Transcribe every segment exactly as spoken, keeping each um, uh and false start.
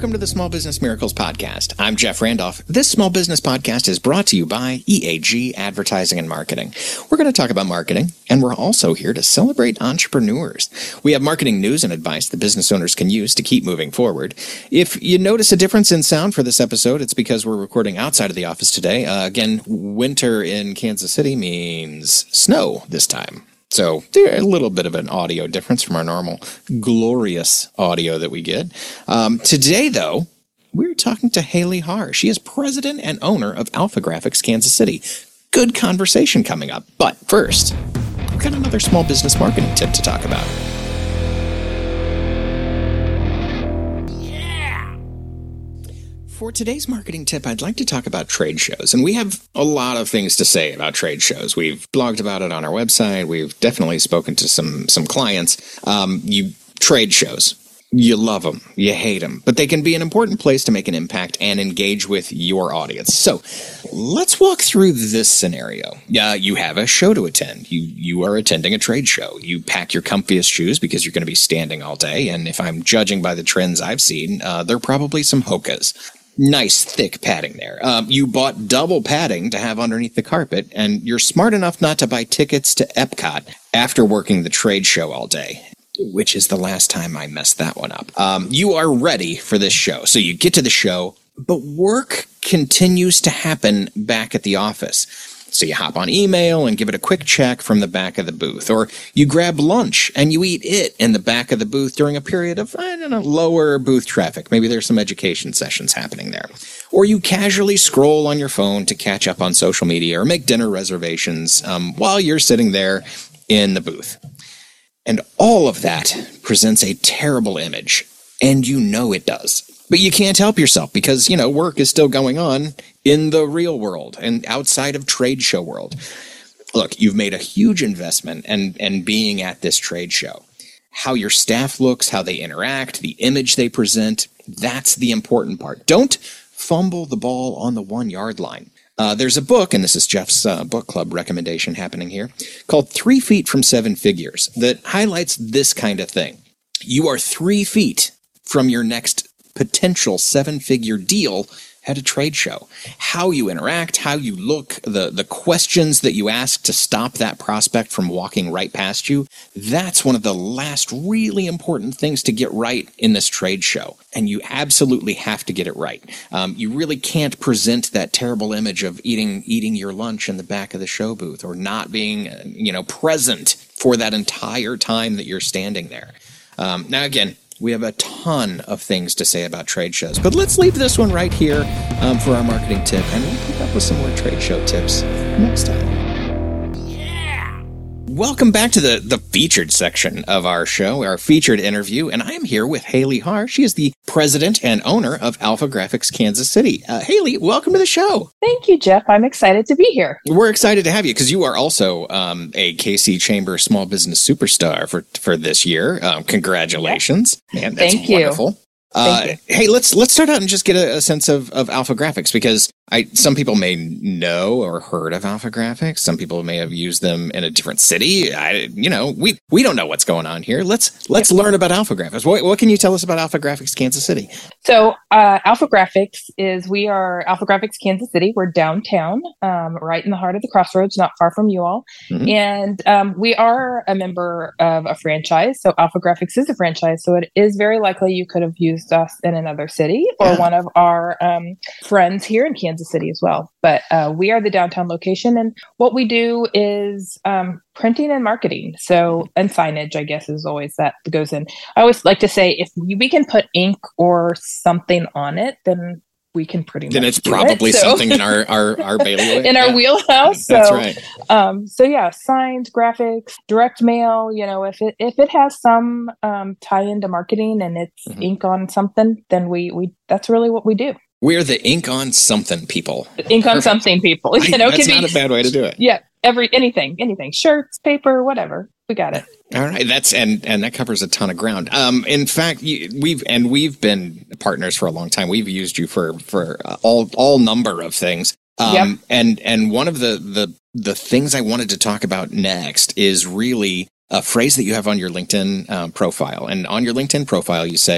Welcome to the Small Business Miracles Podcast. I'm Jeff Randolph. This Small Business Podcast is brought to you by E A G Advertising and Marketing. We're going to talk about marketing, and we're also here to celebrate entrepreneurs. We have marketing news and advice that business owners can use to keep moving forward. If you notice a difference in sound for this episode, it's because we're recording outside of the office today. Uh, again, winter in Kansas City means snow this time. So there's a little bit of an audio difference from our normal glorious audio that we get. Um, today, though, we're talking to Haley Haar. She is president and owner of Alpha Graphics Kansas City. Good conversation coming up. But first, we've got another small business marketing tip to talk about. For today's marketing tip, I'd like to talk about trade shows. And we have a lot of things to say about trade shows. We've blogged about it on our website. We've definitely spoken to some some clients. Um, you trade shows, you love them, you hate them, but they can be an important place to make an impact and engage with your audience. So let's walk through this scenario. Uh, you have a show to attend. You you are attending a trade show. You pack your comfiest shoes because you're going to be standing all day. And if I'm judging by the trends I've seen, uh, they're probably some Hokas. Nice, thick padding there. Um, you bought double padding to have underneath the carpet, and you're smart enough not to buy tickets to Epcot after working the trade show all day, which is the last time I messed that one up. Um, you are ready for this show. So you get to the show, but work continues to happen back at the office. So you hop on email and give it a quick check from the back of the booth. Or you grab lunch and you eat it in the back of the booth during a period of, I don't know, lower booth traffic. Maybe there's some education sessions happening there. Or you casually scroll on your phone to catch up on social media or make dinner reservations um, while you're sitting there in the booth. And all of that presents a terrible image. And you know it does. But you can't help yourself because, you know, work is still going on in the real world and outside of trade show world. Look, you've made a huge investment and and being at this trade show. How your staff looks, how they interact, the image they present, that's the important part. Don't fumble the ball on the one-yard line. Uh, there's a book, and this is Jeff's uh, book club recommendation happening here, called Three Feet from Seven Figures that highlights this kind of thing. You are three feet from your next potential seven-figure deal at a trade show. How you interact, how you look, the, the questions that you ask to stop that prospect from walking right past you, that's one of the last really important things to get right in this trade show. And you absolutely have to get it right. Um, you really can't present that terrible image of eating eating your lunch in the back of the show booth or not being, uh, you know, present for that entire time that you're standing there. Um, now, again, we have a ton of things to say about trade shows, but let's leave this one right here um, for our marketing tip, and we'll pick up with some more trade show tips next time. Welcome back to the, the featured section of our show, our featured interview, and I am here with Haley Haar. She is the president and owner of Alpha Graphics Kansas City. Uh, Haley, welcome to the show. Thank you, Jeff. I'm excited to be here. We're excited to have you because you are also um, a K C Chamber Small Business Superstar for for this year. Um, congratulations. Yep. Man, that's Thank wonderful. You. Uh, hey, let's let's start out and just get a, a sense of, of Alpha Graphics because I some people may know or heard of Alpha Graphics. Some people may have used them in a different city. I, you know, we, we don't know what's going on here. Let's let's learn about Alpha Graphics. What, what can you tell us about Alpha Graphics Kansas City? So uh, Alpha Graphics is we are Alpha Graphics Kansas City. We're downtown, um, right in the heart of the crossroads, not far from you all. Mm-hmm. And um, we are a member of a franchise. So Alpha Graphics is a franchise. So it is very likely you could have used us in another city or yeah. one of our um, friends here in Kansas City as well. But uh, we are the downtown location. And what we do is um, printing and marketing. So, and signage, I guess, is always that goes in. I always like to say if we can put ink or something on it, then we can pretty much Then it's probably it, so. something in our, our, our bailiwick. in yeah. our wheelhouse. So, That's right. Um, so yeah, signs, graphics, direct mail, you know, if it, if it has some um, tie into marketing and it's mm-hmm. ink on something, then we, we, that's really what we do. We're the ink on something people. Ink on Perfect. something people. You know, that's can not be, a bad way to do it. Yeah. Every, anything, anything, shirts, paper, whatever. We got it. All right. That's, and, and that covers a ton of ground. Um, in fact, you, we've, and we've been partners for a long time. We've used you for, for uh, all, all number of things. Um, yep. and, and one of the, the, the things I wanted to talk about next is really a phrase that you have on your LinkedIn um, profile. And on your LinkedIn profile, you say,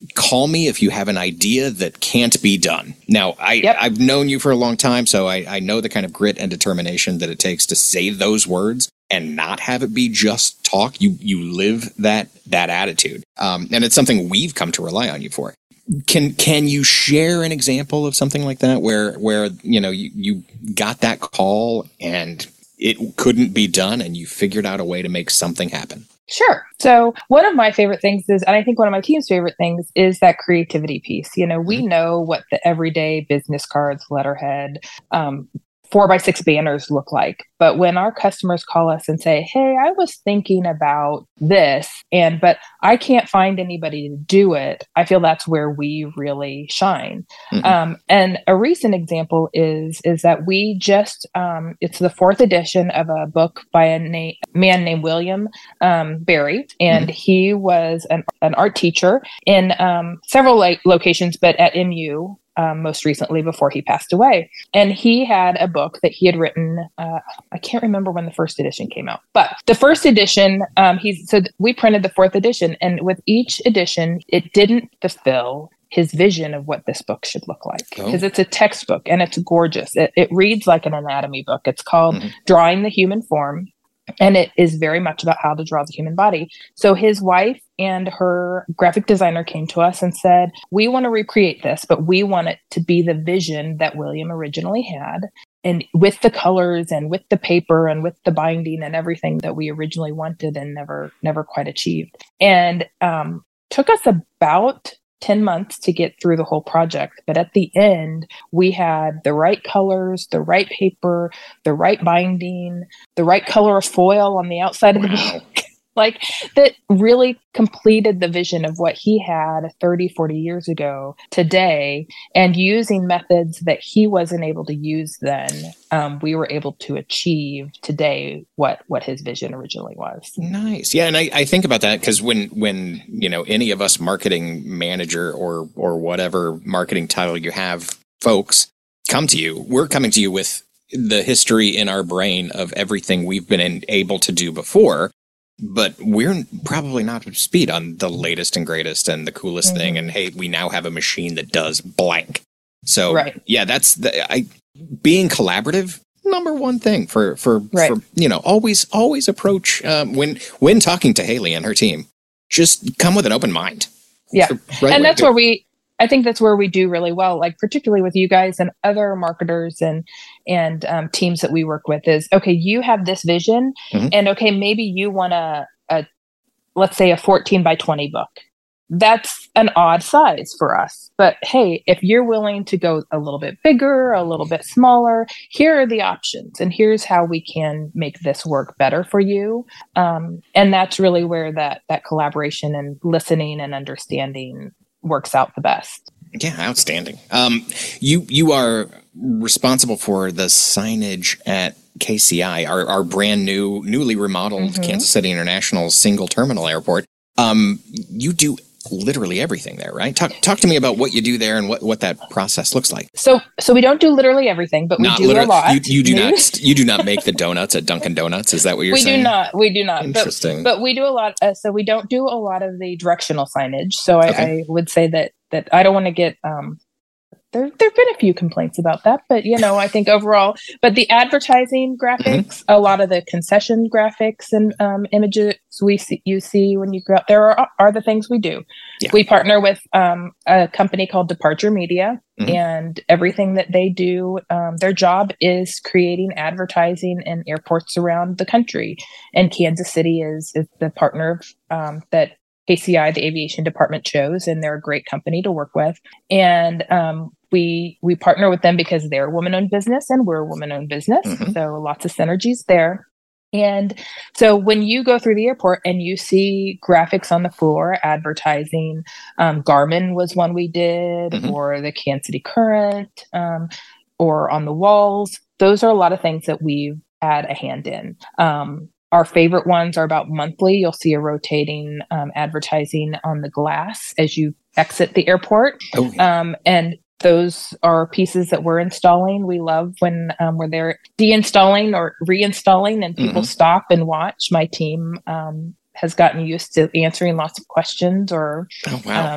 call me if you have an idea that can't be done. Now, I, Yep. I've known you for a long time, so I, I know the kind of grit and determination that it takes to say those words and not have it be just talk. You you live that that attitude, um, and it's something we've come to rely on you for. Can can you share an example of something like that where where you know you, you got that call and it couldn't be done and you figured out a way to make something happen? Sure. So one of my favorite things is, and I think one of my team's favorite things is that creativity piece. You know, we Mm-hmm. know what the everyday business cards, letterhead, um, four by six banners look like. But when our customers call us and say, hey, I was thinking about this, and but I can't find anybody to do it, I feel that's where we really shine. Mm-hmm. Um, and a recent example is is that we just, um, it's the fourth edition of a book by a na- man named William um, Barry, and Mm-hmm. he was an, an art teacher in um, several like locations, but at M U um, most recently before he passed away. And he had a book that he had written. Uh, I can't remember when the first edition came out, but the first edition, um, he's so th- we printed the fourth edition, and with each edition, it didn't fulfill his vision of what this book should look like, Oh. because it's a textbook and it's gorgeous. It, it reads like an anatomy book. It's called Mhm. Drawing the Human Form. And it is very much about how to draw the human body. So his wife and her graphic designer came to us and said, we want to recreate this, but we want it to be the vision that William originally had. And with the colors and with the paper and with the binding and everything that we originally wanted and never, never quite achieved. And um, took us about ten months to get through the whole project. But at the end, we had the right colors, the right paper, the right binding, the right color of foil on the outside of the Wow. book. Like that really completed the vision of what he had thirty, forty years ago today. And using methods that he wasn't able to use then, um, we were able to achieve today what, what his vision originally was. Nice. Yeah. And I, I think about that because when, when, you know, any of us marketing manager or, or whatever marketing title you have folks come to you, we're coming to you with the history in our brain of everything we've been in, able to do before, but we're probably not up to speed on the latest and greatest and the coolest Mhm. thing. And hey, we now have a machine that does blank. So Right. yeah, that's the, I, being collaborative, number one thing for, for, Right. for, you know, always, always approach, um, when, when talking to Haley and her team, just come with an open mind. Yeah. It's the right way And to that's do it. where we, I think that's where we do really well, like particularly with you guys and other marketers and and um, teams that we work with is, okay, you have this vision Mhm. and okay, maybe you want a, a, let's say a fourteen by twenty book. That's an odd size for us. But hey, if you're willing to go a little bit bigger, a little bit smaller, here are the options. And here's how we can make this work better for you. Um, and that's really where that that collaboration and listening and understanding works out the best. Yeah, outstanding. Um, you you are responsible for the signage at K C I, our, our brand new, newly remodeled Mhm. Kansas City International single terminal airport. Um, you do literally everything there, right? Talk talk to me about what you do there and what, what that process looks like. So so we don't do literally everything, but we Not do literally. a lot. You, you do We- not you do not make the donuts at Dunkin' Donuts. Is that what you're we saying? do not. We do not. But, Interesting. but we do a lot. Uh, so we don't do a lot of the directional signage. So I, Okay. I would say that that I don't want to get. Um, there there've been a few complaints about that, but you know, I think overall. But the advertising graphics, a lot of the concession graphics and um, images we see, you see when you go out there are, are the things we do. Yeah. We partner with um, a company called Departure Media. Mhm. And everything that they do, um, their job is creating advertising in airports around the country. And Kansas City is, is the partner um, that K C I, the aviation department, chose, and they're a great company to work with. And um, we we partner with them because they're a woman-owned business and we're a woman-owned business. Mhm. So lots of synergies there. And so when you go through the airport and you see graphics on the floor, advertising, um, Garmin was one we did, Mhm. or the Kansas City Current, um, or on the walls. Those are a lot of things that we've had a hand in. Um, our favorite ones are about monthly. You'll see a rotating um, advertising on the glass as you exit the airport. Oh, yeah. Um, and those are pieces that we're installing. We love when um, we're there deinstalling or reinstalling and people Mhm. stop and watch. My team um, has gotten used to answering lots of questions or Oh, wow. um,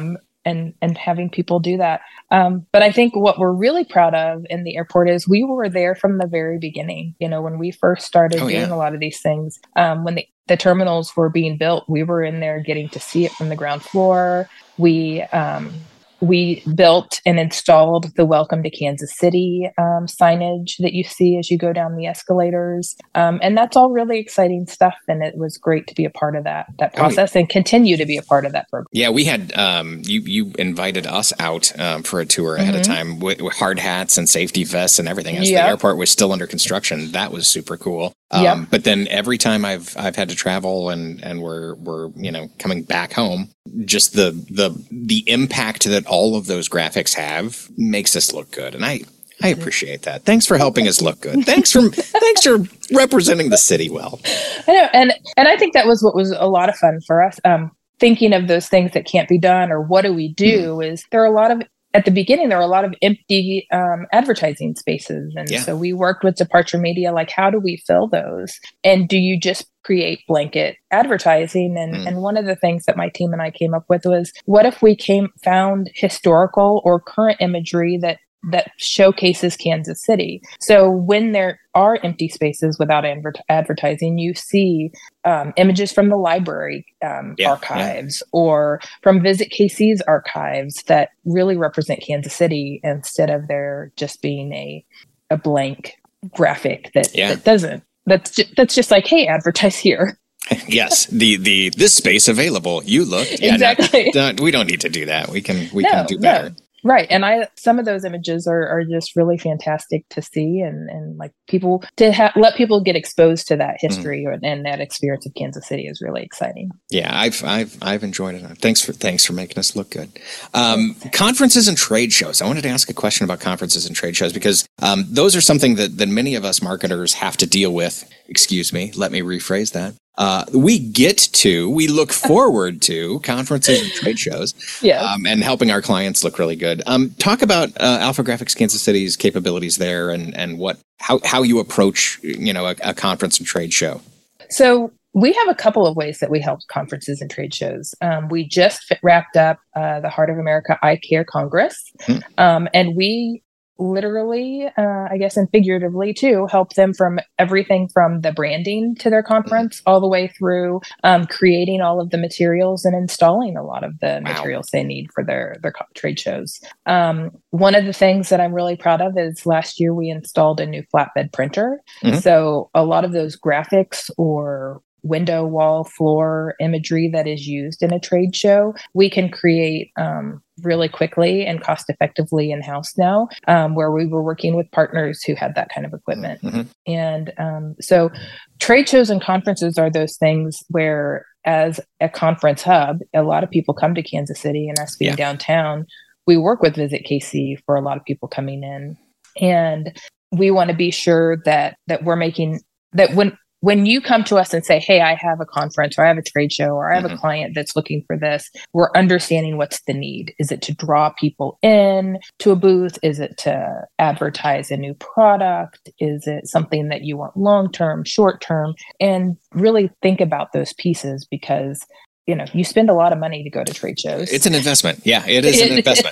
and and having people do that. Um, but I think what we're really proud of in the airport is we were there from the very beginning. You know, when we first started Oh, doing yeah. a lot of these things, um, when the, the terminals were being built, we were in there getting to see it from the ground floor. We um, we built and installed the Welcome to Kansas City um, signage that you see as you go down the escalators. Um, and that's all really exciting stuff. And it was great to be a part of that, that process oh, yeah. and continue to be a part of that program. Yeah, we had, um, you, you invited us out um, for a tour ahead mm-hmm. of time with, with hard hats and safety vests and everything as yep. the airport was still under construction. That was super cool. Um, yep. But then every time I've I've had to travel and, and we're we're you know coming back home, just the the the impact that all of those graphics have makes us look good, and I I appreciate that. Thanks for helping us look good. Thanks for thanks for representing the city well. I know, and and I think that was what was a lot of fun for us. Um, thinking of those things that can't be done, or what do we do? Mm. Is there are a lot of At the beginning, there were a lot of empty um, advertising spaces. And yeah. so we worked with Departure Media, like, how do we fill those? And do you just create blanket advertising? And, mm. and one of the things that my team and I came up with was, what if we came found historical or current imagery that that showcases Kansas City? So when there are empty spaces without adver- advertising, you see um, images from the library um, yeah, archives yeah. or from Visit K C's archives that really represent Kansas City, instead of there just being a a blank graphic that, yeah. that doesn't. That's just, that's just like, hey, advertise here. Yes, the the this space available. You look yeah, exactly. No, no, we don't need to do that. We can we no, can do better. No. Right. And I, some of those images are, are just really fantastic to see, and, and like people to ha- let people get exposed to that history mm. and, and that experience of Kansas City is really exciting. Yeah, I've, I've, I've enjoyed it. Thanks for, thanks for making us look good. Um, conferences and trade shows. I wanted to ask a question about conferences and trade shows, because um, those are something that, that many of us marketers have to deal with. Excuse me. Let me rephrase that. Uh, we get to, we look forward to conferences and trade shows, yes. um, and helping our clients look really good. Um, talk about uh, Alpha Graphics Kansas City's capabilities there, and and what how how you approach you know a, a conference and trade show. So we have a couple of ways that we help conferences and trade shows. Um, we just wrapped up uh, the Heart of America Eye Care Congress, hmm. um, and we literally, uh, I guess, and figuratively too, help them from everything from the branding to their conference all the way through um, creating all of the materials and installing a lot of the wow. materials they need for their, their trade shows. Um, one of the things that I'm really proud of is last year we installed a new flatbed printer. Mm-hmm. So a lot of those graphics or window, wall, floor imagery that is used in a trade show, we can create um, really quickly and cost effectively in-house now, um, where we were working with partners who had that kind of equipment. Mm-hmm. And um, so trade shows and conferences are those things where, as a conference hub, a lot of people come to Kansas City, and us being yeah. downtown, we work with Visit K C for a lot of people coming in. And we want to be sure that that we're making, that when When you come to us and say, hey, I have a conference, or I have a trade show, or I have mm-hmm. a client that's looking for this, we're understanding what's the need. Is it to draw people in to a booth? Is it to advertise a new product? Is it something that you want long-term, short-term? And really think about those pieces, because, you know, you spend a lot of money to go to trade shows. It's an investment. Yeah, it is an investment.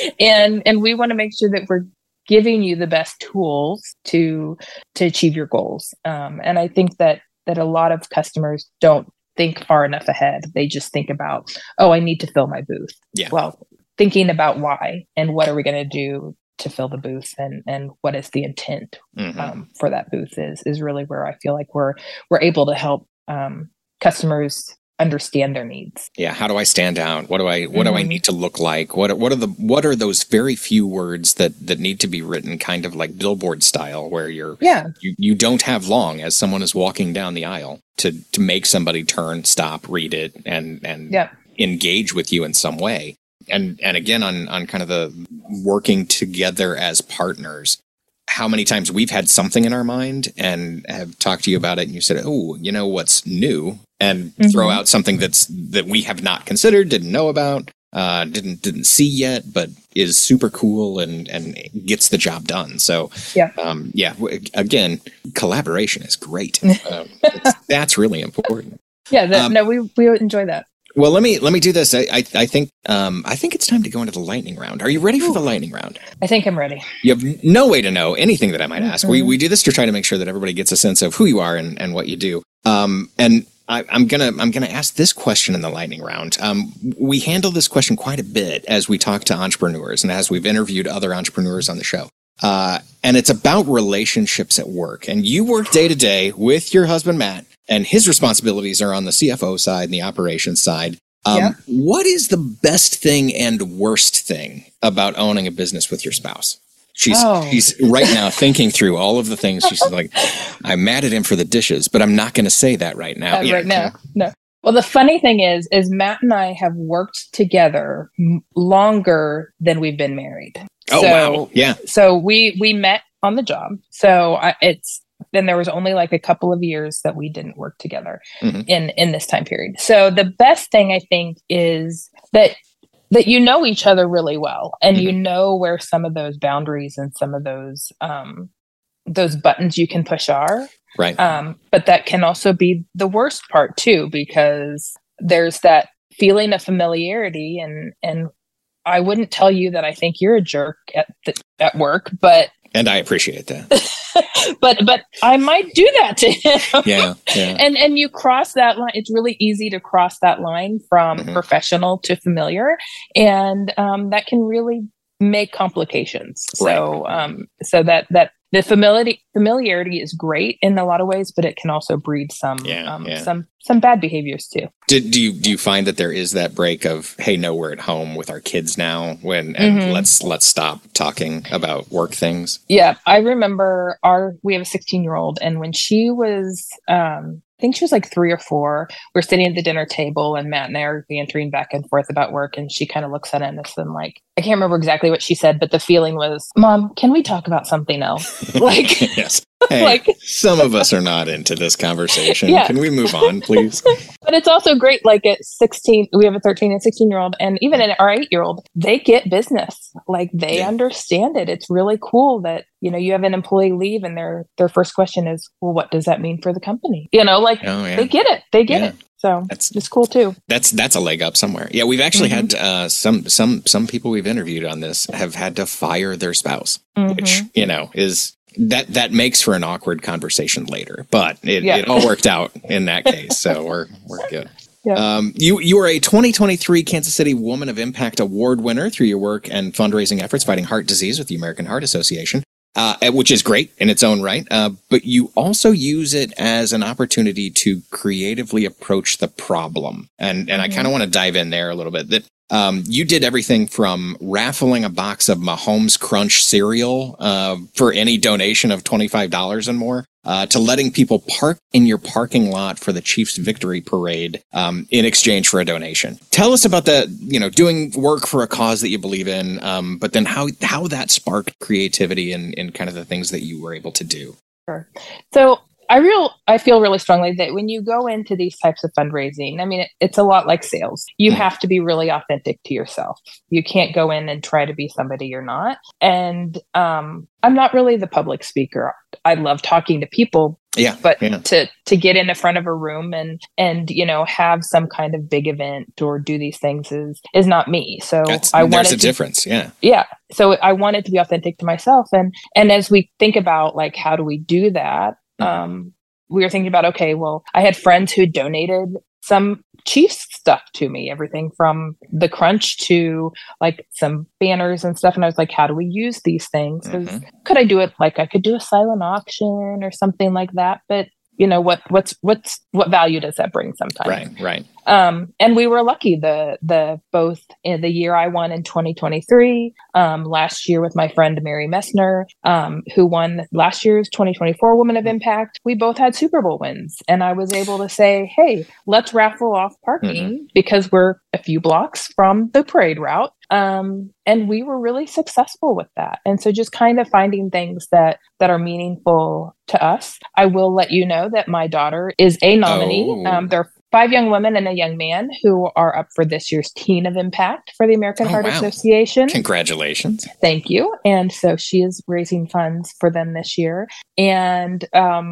and and we want to make sure that we're giving you the best tools to to achieve your goals. Um, and I think that that a lot of customers don't think far enough ahead. They just think about, oh, I need to fill my booth. Yeah. Well, thinking about why and what are we going to do to fill the booth, and and what is the intent mm-hmm. um, for that booth is is really where I feel like we're we're able to help um, customers understand their needs. Yeah. How do I stand out? What do I, what mm-hmm. do I need to look like? What, what are the, what are those very few words that, that need to be written kind of like billboard style, where you're, yeah. you, you don't have long as someone is walking down the aisle to, to make somebody turn, stop, read it, and, and yeah. engage with you in some way. And, and again, on, on kind of the working together as partners, how many times we've had something in our mind and have talked to you about it, and you said, oh, you know what's new, and mm-hmm. throw out something that's that we have not considered, didn't know about, uh, didn't didn't see yet, but is super cool and and gets the job done. So yeah, um, yeah. Again, collaboration is great. um, that's really important. Yeah, that, um, no, we we enjoy that. Well, let me let me do this. I I, I think um, I think it's time to go into the lightning round. Are you ready for the lightning round? I think I'm ready. You have no way to know anything that I might ask. Mm-hmm. We we do this to try to make sure that everybody gets a sense of who you are and, and what you do. Um, and I, I'm gonna I'm gonna ask this question in the lightning round. Um, we handle this question quite a bit as we talk to entrepreneurs and as we've interviewed other entrepreneurs on the show. Uh, and it's about relationships at work. And you work day to day with your husband, Matt, and his responsibilities are on the C F O side and the operations side. Um, yeah. What is the best thing and worst thing about owning a business with your spouse? She's oh. she's right now thinking through all of the things. She's like, I'm mad at him for the dishes, but I'm not going to say that right now. Uh, yeah, right now, no. Well, the funny thing is, is Matt and I have worked together m- longer than we've been married. Oh, so, wow. Yeah. So we, we met on the job. So I, it's, then there was only like a couple of years that we didn't work together mm-hmm. in, in this time period. So the best thing I think is that, that you know each other really well and mm-hmm. you know where some of those boundaries and some of those, um, those buttons you can push are. Right. Um, but that can also be the worst part too, because there's that feeling of familiarity and, and I wouldn't tell you that I think you're a jerk at the, at work, but and I appreciate that. but but I might do that to him. Yeah, yeah. And and you cross that line. It's really easy to cross that line from mm-hmm. professional to familiar, and um, that can really make complications. Right. So um, so that that. The familiarity familiarity is great in a lot of ways, but it can also breed some yeah, um, yeah. some some bad behaviors too. Do, do you do you find that there is that break of, hey, no, we're at home with our kids now, when and mm-hmm. let's let's stop talking about work things? Yeah, I remember our we have a sixteen year old, and when she was um, I think she was like three or four, we're sitting at the dinner table, and Matt and I are bantering back and forth about work, and she kind of looks at us and like, I can't remember exactly what she said, but the feeling was, Mom, can we talk about something else? Like, yes. Hey, like, some of us are not into this conversation. Yeah. Can we move on, please? But it's also great, like at sixteen, we have a thirteen and sixteen year old, and even in our eight year old, they get business. Like they yeah. understand it. It's really cool that, you know, you have an employee leave and their, their first question is, well, what does that mean for the company? You know, like oh, yeah. they get it. They get yeah. it. So that's it's cool too. That's that's a leg up somewhere. Yeah, we've actually mm-hmm. had uh, some some some people we've interviewed on this have had to fire their spouse, mm-hmm. which you know is that that makes for an awkward conversation later. But it, yeah. it all worked out in that case, so we're we're good. Yeah. Um, you you are a twenty twenty-three Kansas City Woman of Impact Award winner through your work and fundraising efforts fighting heart disease with the American Heart Association. Uh, which is great in its own right, uh, but you also use it as an opportunity to creatively approach the problem. And and mm-hmm. I kind of want to dive in there a little bit. That um, you did everything from raffling a box of Mahomes Crunch cereal uh, for any donation of twenty-five dollars and more, uh, to letting people park in your parking lot for the Chiefs victory parade um, in exchange for a donation. Tell us about the, you know, doing work for a cause that you believe in, um, but then how how that sparked creativity and, and kind of the things that you were able to do. Sure. So I real I feel really strongly that when you go into these types of fundraising, I mean, it, it's a lot like sales. You mm-hmm. have to be really authentic to yourself. You can't go in and try to be somebody you're not. And um, I'm not really the public speaker. I love talking to people. Yeah, but yeah. to to get in the front of a room and and you know have some kind of big event or do these things is is not me. So That's, I there's wanted a to, difference. Yeah, yeah. So I wanted to be authentic to myself, and and as we think about like how do we do that. Um, we were thinking about, okay, well, I had friends who donated some Chiefs stuff to me, everything from the crunch to like some banners and stuff. And I was like, how do we use these things? Mm-hmm. Could I do it? Like I could do a silent auction or something like that. But you know, what, what's, what's, what value does that bring sometimes? Right. Right. Um, and we were lucky the, the, both in the year I won in twenty twenty-three, um, last year with my friend, Mary Messner, um, who won last year's twenty twenty-four Woman of Impact. We both had Super Bowl wins, and I was able to say, hey, let's raffle off parking mm-hmm. because we're a few blocks from the parade route. Um, and we were really successful with that. And so just kind of finding things that, that are meaningful to us. I will let you know that my daughter is a nominee. Oh. Um, there are five young women and a young man who are up for this year's Teen of Impact for the American oh, Heart wow. Association. Congratulations. Thank you. And so she is raising funds for them this year. And, um,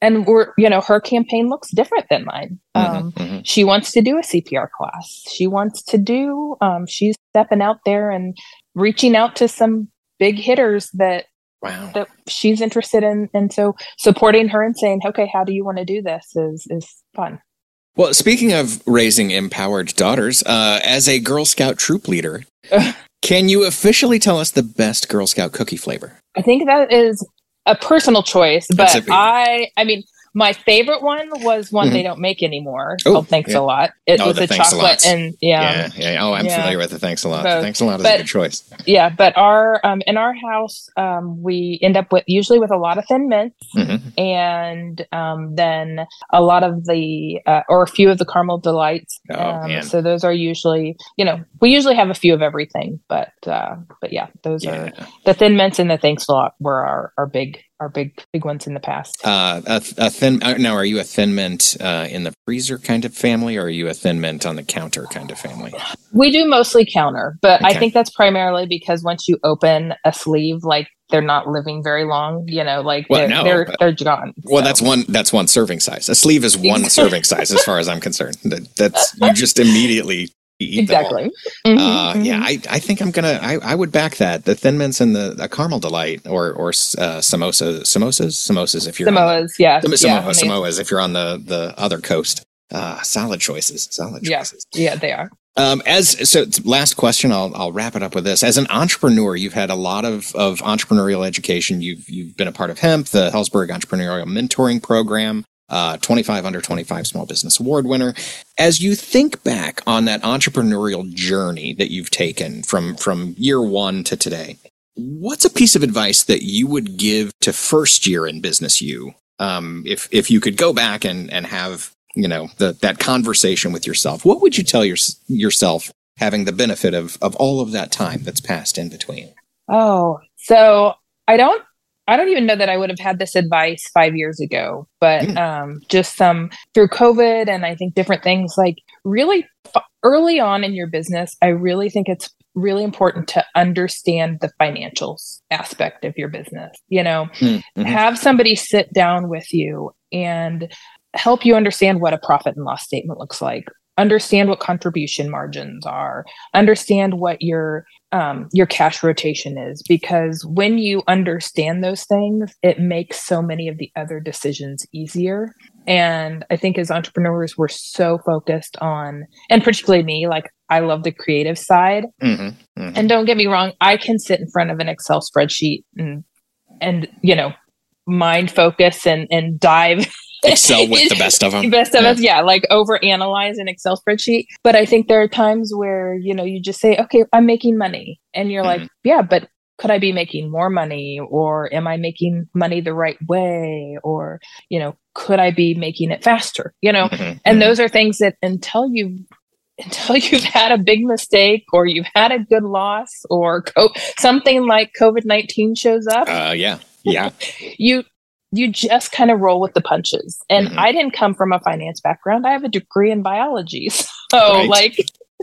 and we're, you know, her campaign looks different than mine. Mm-hmm, Um, mm-hmm. She wants to do a C P R class. She wants to do, um, she's stepping out there and reaching out to some big hitters that, wow. that she's interested in. And so supporting her and saying, okay, how do you want to do this is, is fun. Well, speaking of raising empowered daughters, uh, as a Girl Scout troop leader, can you officially tell us the best Girl Scout cookie flavor? I think that is a personal choice, but I, I mean, my favorite one was one mm-hmm. they don't make anymore. It's oh, called Thanks yeah. a Lot. It oh, was a Thanks chocolate, a and yeah, yeah, yeah. Oh, I'm yeah. familiar with the Thanks a Lot. Both. The Thanks a Lot is but, a good choice. Yeah, but our um, in our house, um, we end up with usually with a lot of Thin Mints, mm-hmm. and um, then a lot of the uh, or a few of the Caramel Delights. Oh, um, man. So those are usually, you know, we usually have a few of everything, but uh, but yeah, those yeah. are the Thin Mints and the Thanks a Lot were our our big. Our big, big ones in the past. Uh, a, a thin. Now, are you a Thin Mint uh, in the freezer kind of family, or are you a Thin Mint on the counter kind of family? We do mostly counter, but okay. I think that's primarily because once you open a sleeve, like they're not living very long. You know, like well, they're no, they're, but, they're gone. Well, so. that's one. That's one serving size. A sleeve is one serving size, as far as I'm concerned. That, that's you just immediately. Eat exactly. Mm-hmm, uh, mm-hmm. Yeah, I, I think I'm gonna. I, I would back that. The Thin Mints and the, the Caramel Delight, or or uh, samosa, samosas, samosas. If you're Samoas, on, yeah, Samo, yeah, Samoas. If you're on the, the other coast, uh, solid choices. Solid choices. Yeah, yeah, they are. Um, as so, last question. I'll I'll wrap it up with this. As an entrepreneur, you've had a lot of, of entrepreneurial education. You've you've been a part of HEMP, the Hellsberg Entrepreneurial Mentoring Program. Uh, twenty-five under twenty-five Small Business Award winner. As you think back on that entrepreneurial journey that you've taken from, from year one to today, what's a piece of advice that you would give to first year in business you? Um, if if you could go back and, and have, you know, the, that conversation with yourself, what would you tell your, yourself having the benefit of, of all of that time that's passed in between? Oh, so I don't I don't even know that I would have had this advice five years ago, but mm. um, just some through COVID and I think different things like really f- early on in your business, I really think it's really important to understand the financials aspect of your business. You know, mm-hmm. have somebody sit down with you and help you understand what a profit and loss statement looks like. Understand what contribution margins are, understand what your um, your cash rotation is, because when you understand those things, it makes so many of the other decisions easier. And I think as entrepreneurs, we're so focused on, and particularly me, like I love the creative side. Mm-hmm, mm-hmm. And don't get me wrong, I can sit in front of an Excel spreadsheet and, and you know, mind focus and, and dive Excel with the best of them. Best of yeah. us, yeah, like overanalyze an Excel spreadsheet. But I think there are times where, you know, you just say, okay, I'm making money. And you're mm-hmm. like, yeah, but could I be making more money? Or am I making money the right way? Or, you know, could I be making it faster? You know, mm-hmm. and mm-hmm. those are things that until you've until you've had a big mistake or you've had a good loss or co- something like COVID nineteen shows up. Uh, yeah. Yeah. you You just kind of roll with the punches. And mm-hmm. I didn't come from a finance background. I have a degree in biology. So right. like,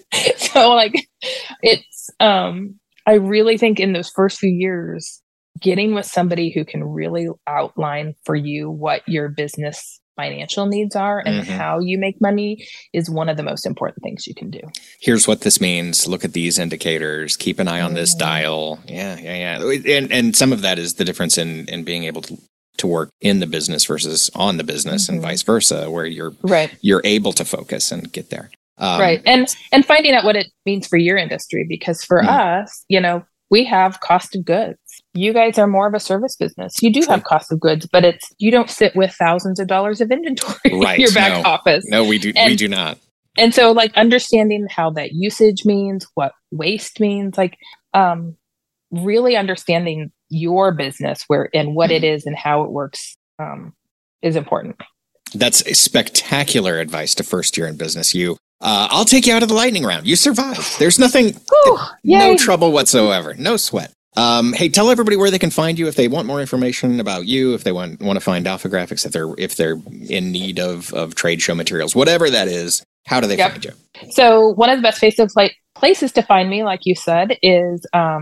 so like it's, um, I really think in those first few years, getting with somebody who can really outline for you what your business financial needs are and mm-hmm. how you make money is one of the most important things you can do. Here's what this means. Look at these indicators. Keep an eye on this mm-hmm. dial. Yeah, yeah, yeah. And and some of that is the difference in in being able to to work in the business versus on the business mm-hmm. and vice versa, where you're right. you're able to focus and get there. Um, right. And and finding out what it means for your industry, because for mm-hmm. us, you know, we have cost of goods. You guys are more of a service business. You do have cost of goods, but it's you don't sit with thousands of dollars of inventory right. in your back no. office. No, we do and, we do not. And so like understanding how that usage means, what waste means, like um, really understanding your business where and what mm-hmm. it is and how it works um, is important. That's a spectacular advice to first year in business. You, uh, I'll take you out of the lightning round. You survived. There's nothing, Ooh, no trouble whatsoever. No sweat. Um, hey, tell everybody where they can find you if they want more information about you, if they want want to find Alpha Graphics, if they're if they're in need of of trade show materials, whatever that is. How do they yep. find you? So one of the best places like places to find me, like you said, is um,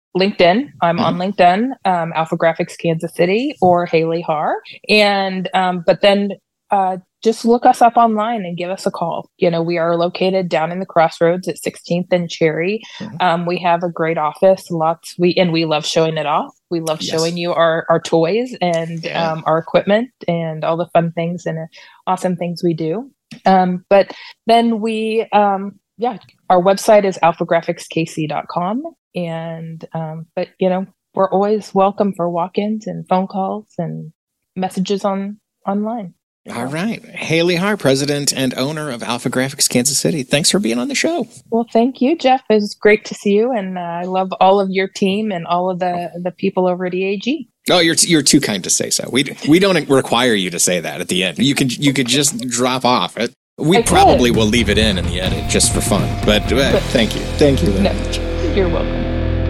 LinkedIn. I'm mm-hmm. on LinkedIn, um, Alpha Graphics Kansas City or Haley Har. And, um, but then, uh, just look us up online and give us a call. You know, we are located down in the Crossroads at sixteenth and Cherry. Mm-hmm. Um, we have a great office, lots we, and we love showing it off. We love yes. showing you our, our toys and, yeah. um, our equipment and all the fun things and uh, awesome things we do. Um, but then we, um, yeah, our website is alpha graphics k c dot com. And, um, but you know, we're always welcome for walk-ins and phone calls and messages on online. All right. Haley Har, president and owner of Alpha Graphics Kansas City. Thanks for being on the show. Well, thank you, Jeff. It was great to see you. And uh, I love all of your team and all of the, the people over at E A G. Oh, you're you're too kind to say so. We we don't require you to say that at the end. You could you could just drop off it. We I probably could. will leave it in in the edit just for fun. But, uh, but thank you. Thank you very no, much. You're welcome.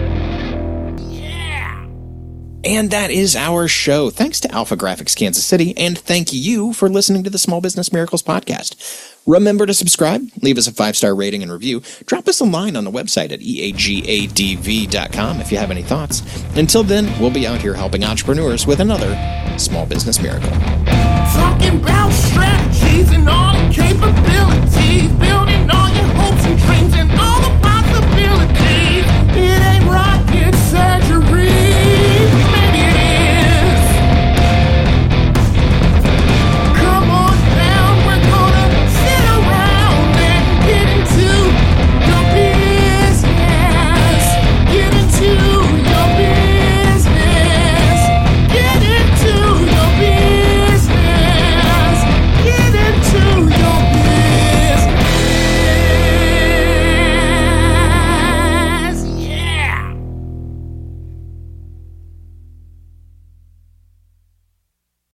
And that is our show. Thanks to Alpha Graphics Kansas City, and thank you for listening to the Small Business Miracles podcast. Remember to subscribe, leave us a five-star rating and review, drop us a line on the website at e a g a d v dot com if you have any thoughts. Until then, we'll be out here helping entrepreneurs with another Small Business Miracle. Talking about strategies and all the capabilities, building all your hopes and dreams and all